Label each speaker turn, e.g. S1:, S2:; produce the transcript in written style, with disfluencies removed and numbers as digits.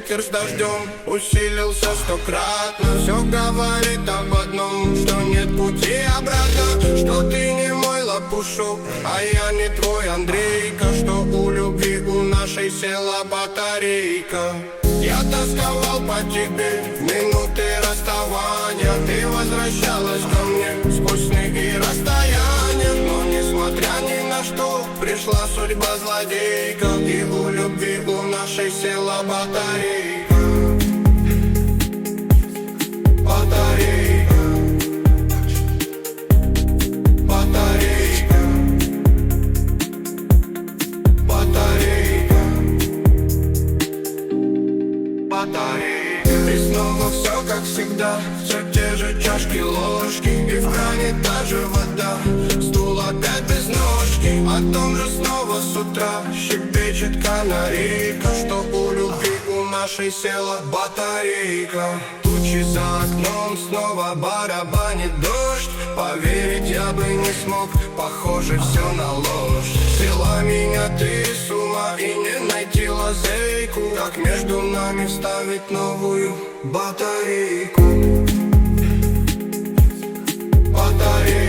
S1: ветер с дождем усилился стократно. Все говорит об одном, что нет пути обратно, что ты не мой лопушок, а я не твой Андрейка, что у любви у нашей села батарейка. Я тосковал по тебе в минуты расставания, ты возвращалась ко мне сквозь сны и расстояния. Но несмотря ни на что, пришла судьба злодейка, и у любви у нашей села батарейка. Батарейка. Батарейка. Батарейка. Батарейка. И снова все как всегда, все те же чашки, ложки, и в кране та же вода, стул опять без ножки. О том же снова с утра щебечет канарейка, что у любви у нашей села батарейка. Тучи за окном, снова барабанит дождь, поверить я бы не смог, похоже все на ложь. Взяла меня ты с ума, и не найти лазейку, как между нами вставить новую батарейку. Батарейку.